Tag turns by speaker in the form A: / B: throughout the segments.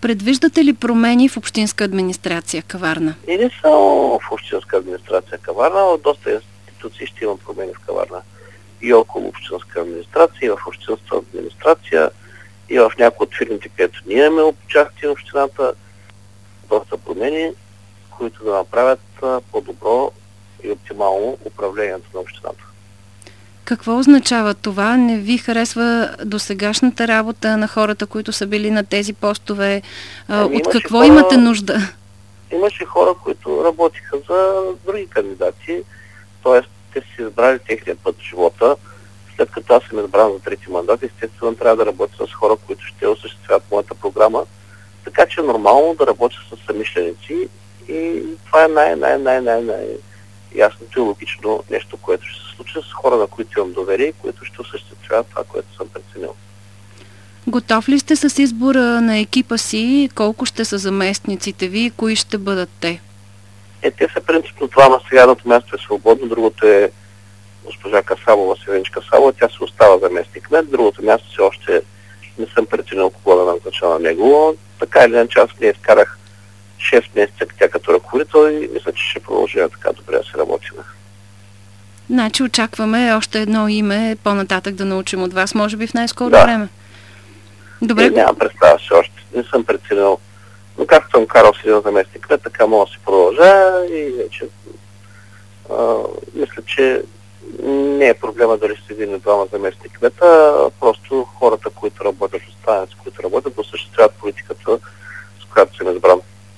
A: Предвиждате ли промени в общинска администрация Каварна?
B: И не само в общинска администрация Каварна, но доста институции ще има промени в Каварна. И около общинска администрация, и в общинска администрация, и в някои от фирмите, където ние имаме участие в общината, доста промени, които да направят по-добро и оптимално управлението на общината.
A: Какво означава това? Не ви харесва досегашната работа на хората, които са били на тези постове? От какво имате нужда?
B: Имаше хора, които работиха за други кандидати, т.е. те си избрали техния път в живота. След като аз съм избран за трети мандат, естествено трябва да работя с хора, които ще осъществяват моята програма. Така че е нормално да работя с съмишленици и това е най-ясното и логично нещо, което ще се случи с хора, на които имам доверие и които ще осъществяват това, което съм преценил.
A: Готов ли сте с избора на екипа си? Колко ще са заместниците ви и кои ще бъдат те? Те
B: са принципно двама. Сега едното място е свободно, другото е госпожа Касабова, Севенич Касабова. Тя се остава заместник мен. Другото място все още не съм преценил кого да назнача на него. Така или иначе аз не изкарах 6 месеца тя като ръководител и мисля, че ще продължи така добре да се работим.
A: Значи очакваме още едно име по-нататък да научим от вас, може би в най-скоро време. Добре.
B: Нямам представа все още. Не съм преценил. Но както съм карал с един заместник, така мога да си продължа и вече мисля, че не е проблема дали ще един или двама заместник кмета, просто хората, които работят, останалите, които работят, да осъществяват политиката, с която съм избран.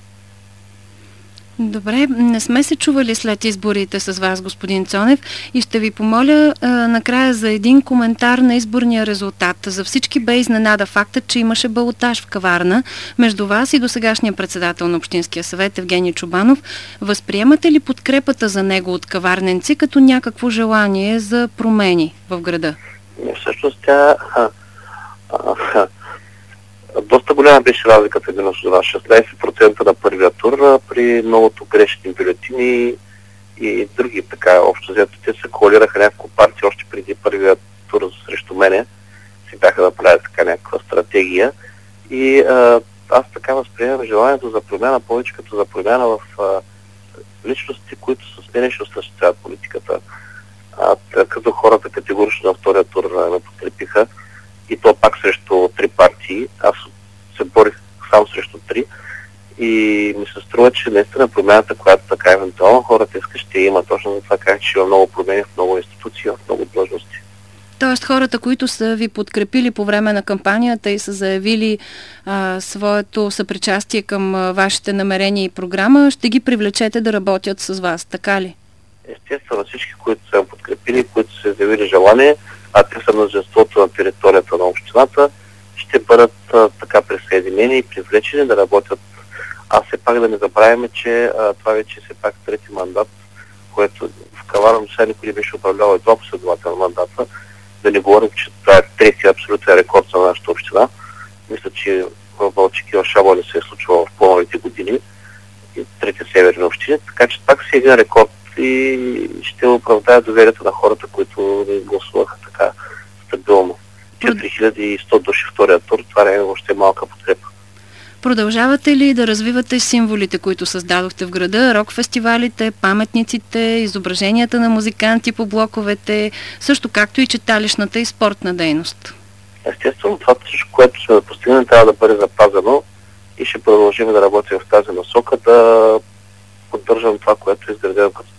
A: Добре, не сме се чували след изборите с вас, господин Цонев, и ще ви помоля накрая за един коментар на изборния резултат. За всички бе изненада фактът, че имаше балотаж в Каварна между вас и досегашния председател на Общинския съвет Евгений Чубанов. Възприемате ли подкрепата за него от каварненци като някакво желание за промени в града?
B: Всъщност тя... Доста голяма беше разликата между нас. 16% на първия тур при многото грешни бюлетини и други така. Общо взето те се коалираха няколко партии още преди първия тур срещу мене. Си бяха да правят така някаква стратегия. И аз така възприемам желанието за промяна повече като за промяна в личности, които с мене ще осъществяват политиката. Като хората категорично на втория тур ме подкрепиха. И то пак срещу 3 партии. Аз се борих само срещу 3. И ми се струва, че наистина промяната, която така евентуално хората искат, ще има. Точно за това казах, че има много промени в много институции, в много длъжности.
A: Тоест хората, които са ви подкрепили по време на кампанията и са заявили своето съпричастие към вашите намерения и програма, ще ги привлечете да работят с вас, така ли?
B: Естествено, всички, които са подкрепили, които са заявили желание, а те са множеството на територията на общината, ще бъдат така присъединени и привлечени да работят. А все пак да не забравяме, че това вече все пак трети мандат, което в Каварна сега никой не беше управлявал и 2 последователни мандата. Да не говорим, че това е третия абсолютен рекорд за нашата община. Мисля, че в Балчик и в Шабо не се е случвало в по-новите години и трети северни общини. Така че пак си е един рекорд и ще оправдая доверието на хората, които ни гласуваха така стабилно. 4100 души втория тур, това не е въобще малка подкрепа.
A: Продължавате ли да развивате символите, които създадохте в града, рок-фестивалите, паметниците, изображенията на музиканти по блоковете, също както и читалищната и спортна дейност?
B: Естествено, това всичко, което сме постигнали, трябва да бъде запазено и ще продължим да работим в тази насока, да поддържам това, което е изградено като